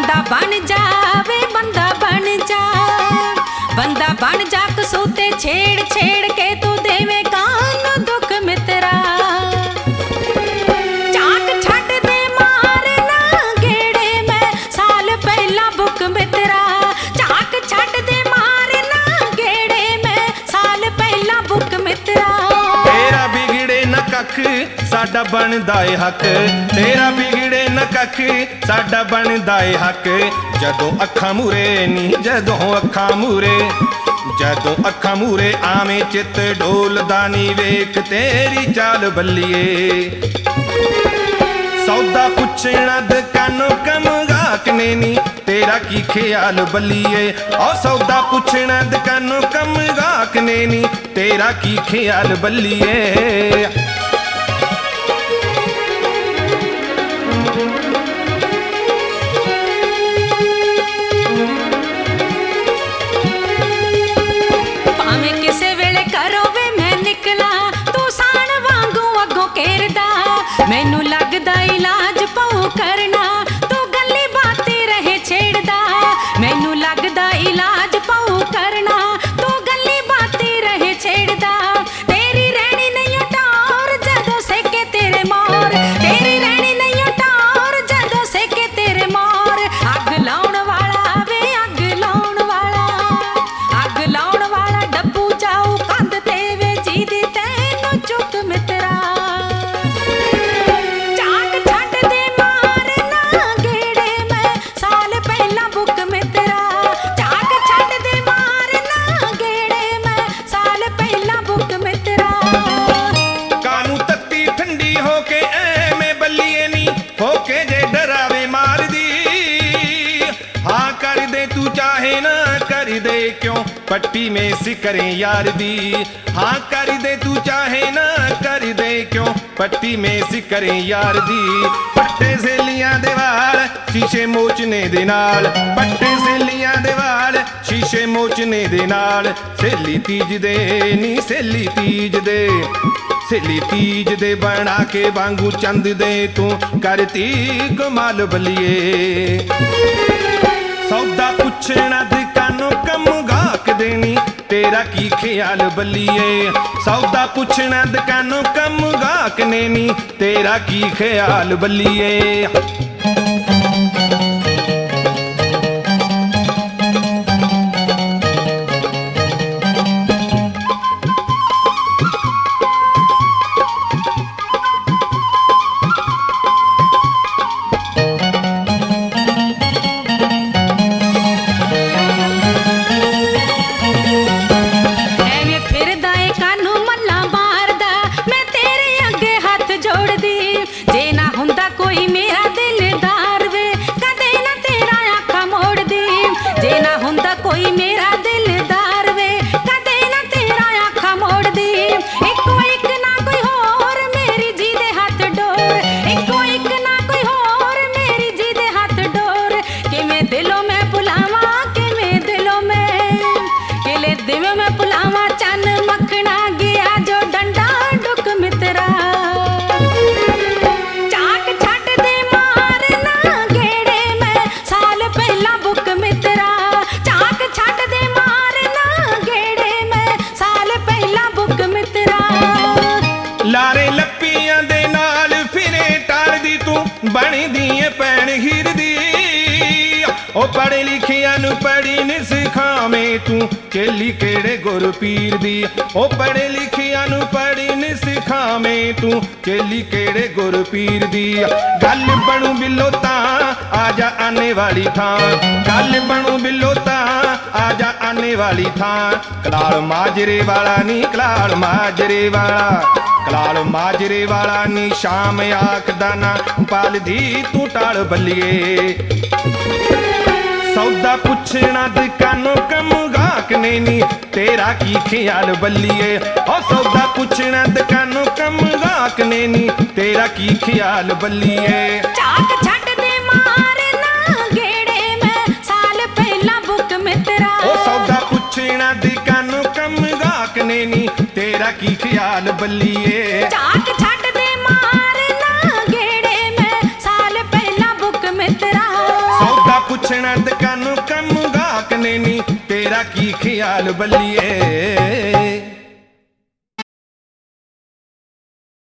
बंदा बन जा वे बंदा बन जा, बंदा बन जा कसूते छेड़ छेड़ के तू देवे कान दुख मित्रा। चाक छट दे मारे ना गेड़े में साल पहला बुक मित्रा, चाक छट दे मारे ना गेड़े में साल पहला बुक मित्रा। तेरा बिगड़े न कख साडा बनदा ए हक, तेरा बिगड़े न कख साडा बनदा ए हक। जदों अखां मूरे नी जदों अखां मूरे, जदों अखां मूरे आवें चित डोलदा नी वेख तेरी चाल बल्लीए। सौदा पुछना दुकानों कम गाकने नी तेरा की ख्याल बल्लीए। और सौदा पुछना दुकानों कम गाकने नी तेरा की ख्याल बल्लीए। मैनू लगदा इलाज पाऊ करना तू गल्ली बाती रहे छेड़दा, मैनू लगदा इलाज पाऊ करना तू गल्ली बाती रहे छेड़दा। तेरी रहनी नहीं टौर जदों सेके तेरे मोर, तेरी रहनी नहीं टौर जदों सेके तेरे मोर। अग लाउण वाला वे अग लाउण वाला, अग लाउण वाला डब्बू जाऊ कंध ते वे जी दी तैनू चुक मित्रा। क्यों पट्टी में सिकरें यार दी, हाँ कर दे तू चाहे ना कर दे क्यों पट्टी में सिकरें यार दी। पट्टे से लिया दीवार शीशे मोचने दे नाल, पट्टे से लिया दीवार शीशे मोचने दे नाल। सहेली तीज दे नी सहेली तीज दे, सहेली तीज दे बना के वांगू चंद दे तू करती कमाल बलिए। सौदा पुछना दुकानों कम गाक देनी तेरा की ख्याल बल्लीए। सौदा पुछना दुकानों कम गाक देनी तेरा की ख्याल बल्लीए। बनी दिए भैन हीर दी ओ पढ़े लिखिया नू पढ़ी न सिखावे तू चेली केड़े गुर पीर दी। ओ पढ़े लिखिया नू पढ़ी न सिखावे तू चेली केड़े गुर पीर दी। गल बनू बिलो तां आजा आने वाली थां, गल बनू बिलो तां आजा आने वाली थां। कलाल माजरे वाला नी कलाल माजरे वाला, कलाल माजरे वाला नी शाम आखदा ना पाल दी तू टाल बल्लीए। सौदा पुछना दुकानों कम गाकने नी तेरा की ख्याल बल्लीए। ओ सौदा पुछना दुकानों कम गाकने नी तेरा की ख्याल बल्लीए। चाक छट दे मारे ना गेड़े में साल पहला बुक मित्रा। ओ सौदा पुछना दुकानों कम गाकने नी तेरा की ख्याल बल्लीए। चाक छट दे मारे ना गेड़े में साल पहला बुक मित्रा। सौदा पुछ ਪੁੱਛਣਾ ਤੇ ਕਾਨੂੰ ਕੰਮ ਗਾਕ ਨੇ ਨੀ ਤੇਰਾ ਕੀ ਖਿਆਲ ਬੱਲੀਏ